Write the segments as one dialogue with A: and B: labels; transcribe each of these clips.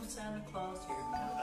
A: come Santa Claus, here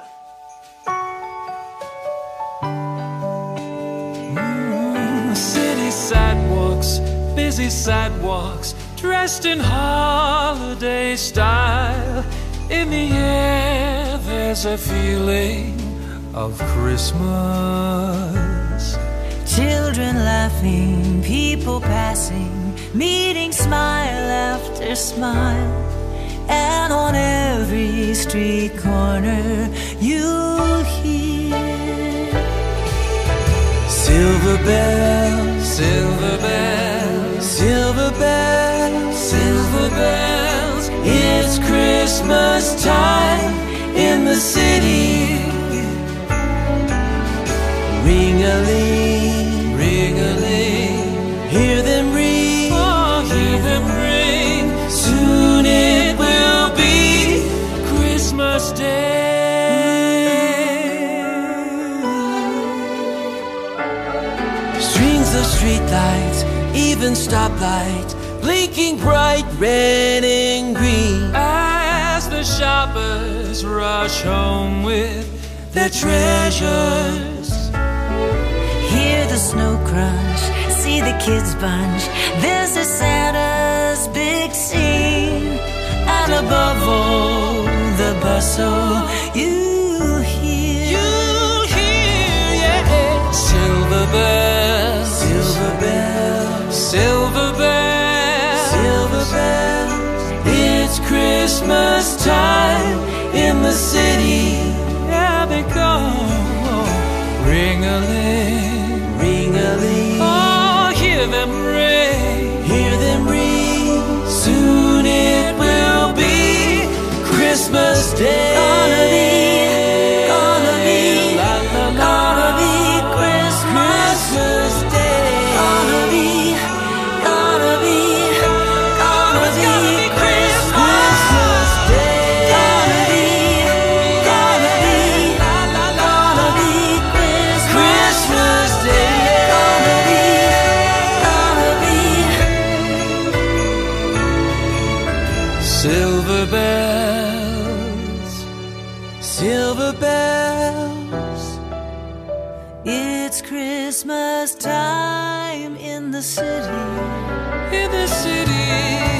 A: comes.
B: City sidewalks, busy sidewalks, dressed in holiday style. In the air there's a feeling of Christmas.
C: Children laughing, people passing, meeting smile after smile. And on every street corner you'll hear silver bells, silver bells, silver bells, silver bells. It's Christmas time in the city. Ring-a-ling, ring-a-ling, hear them ring, oh, hear them ring. Soon it will be Christmas Day. Strings of streetlights, even stoplights, blinking bright red and green, as the shoppers rush home with their treasures. Hear the snow crunch, see the kids bunch. This is Santa's big scene. And above all the bustle, you hear, yeah. Silver bells, silver bells, silver bells, silver bells. It's Christmas time in the city. Yeah, they go. Ring-a-ling, ring-a-ling, oh, hear them ring, hear them ring. Soon it will be Christmas Day. Gonna be, la, la, la. Gonna be Christmas Day. Gonna be Christmas Day. Gonna be Christmas Day. Silver bells, silver bells. It's Christmas time in the city. In the city.